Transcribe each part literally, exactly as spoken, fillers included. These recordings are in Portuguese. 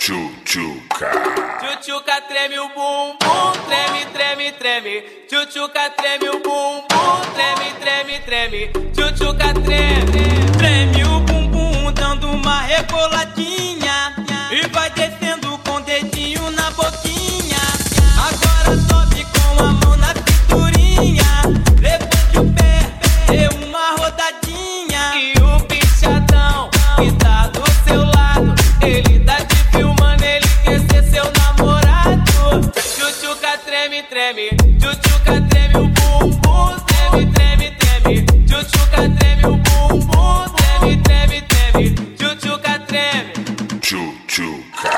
Tchutchuca. Tchutchuca treme o bumbum, treme, treme, treme. Tchutchuca treme o bumbum, treme, treme, treme. Tchutchuca treme, treme o bumbum, dando uma reboladinha e vai descendo com o dedinho na boquinha. Agora sobe com a mão na cinturinha, levante o pé, dê uma rodadinha. E o bichadão que tá do seu lado, ele tá te filmando, ele quer ser seu namorado. Tchutchuca treme, treme, tchutchuca treme o bumbum, treme, treme, treme. Tchutchuca treme o bumbum, treme, treme, treme. Tchutchuca treme. Tchutchuca.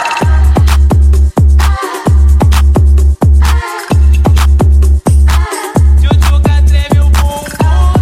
Tchutchuca treme o bumbum.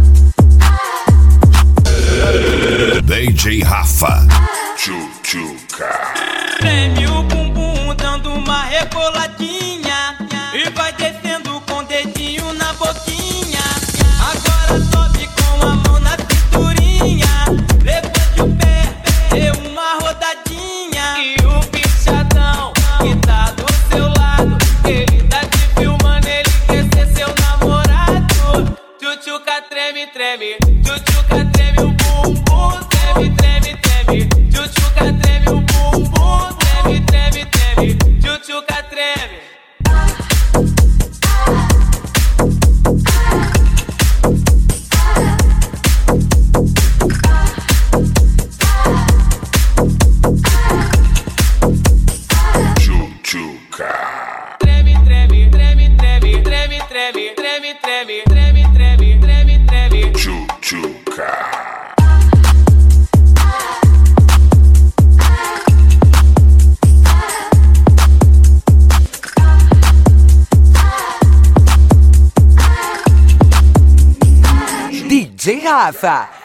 D J Rafa. Tchutchuca. Treme o bumbum, dando uma reboladinha e vai descendo com o dedinho na boquinha. Agora sobe com a mão na cinturinha, levante o pé, dê uma rodadinha. E o bichadão que tá do seu lado, ele tá te filmando, ele quer ser seu namorado. Tchutchuca treme, treme, tchutchuca treme o bumbum, treme, treme, treme. Tchutchuca treme o bumbum, treme, treme, treme. Tchutchuca treme. Tchutchuca. Treme, treme, treme, treme, treme, treme, treme, treme, treme, treme, treme, treme. Tchutchuca. D J Rafa.